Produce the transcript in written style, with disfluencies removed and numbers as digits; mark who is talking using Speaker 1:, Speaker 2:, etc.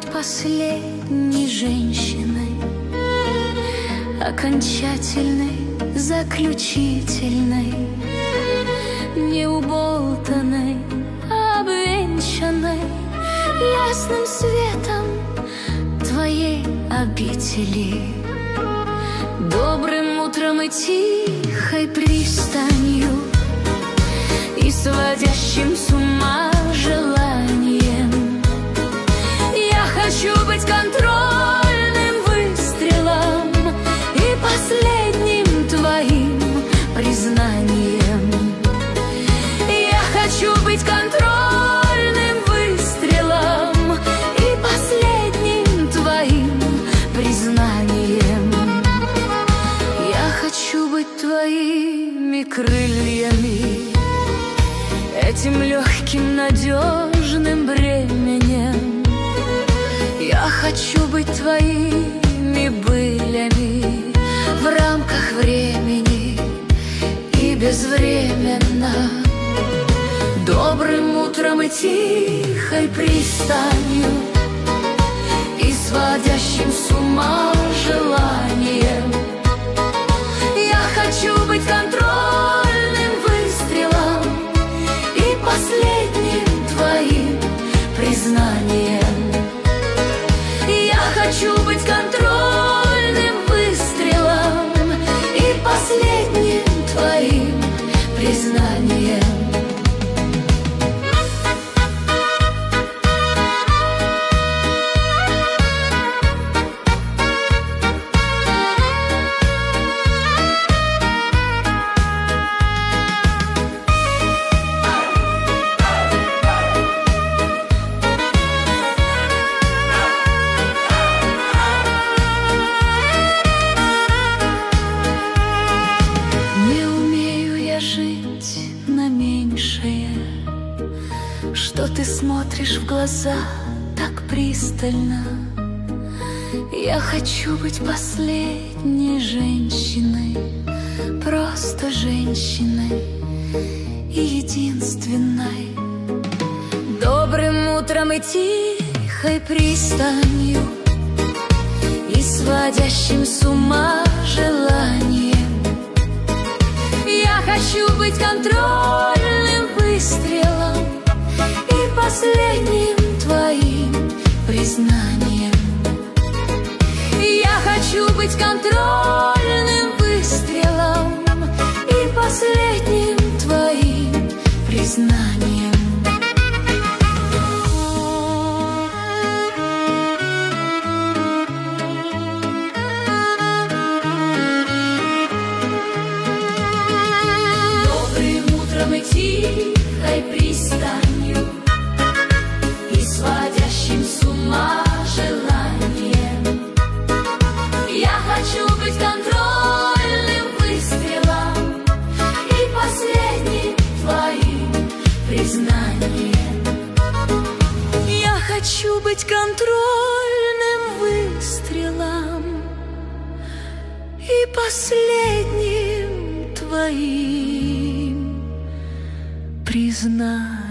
Speaker 1: последней женщиной, окончательной, заключительной, неуболтанной, обвенчанной ясным светом твоей обители, добрым утром и тихой пристанью, и сводящим с ума желанием. Я хочу быть контрольным выстрелом и последним твоим признанием. Я хочу быть контрольным выстрелом и последним твоим признанием. Я хочу быть твоими крыльями, этим легким, надежным бременем. Я хочу быть твоими былями в рамках времени и безвременно, добрым утром и тихой пристанью, и сводящим с ума желанием. Я хочу быть контрольным выстрелом и последним твоим признанием. Я хочу быть контрольным выстрелом и последним твоим признанием. Что ты смотришь в глаза так пристально? Я хочу быть последней женщиной, просто женщиной и единственной, добрым утром и тихой пристанью, и сводящим с ума желанием. Я хочу быть контрольным выстрелом и последним твоим признанием. Я хочу быть контрольным выстрелом и последним твоим признанием. Добрым утром и тихой пристанью, и сводящим с ума желанием. Я хочу быть контрольным выстрелом и последним твоим признанием. Я хочу быть контрольным выстрелом и последним твоим признанием.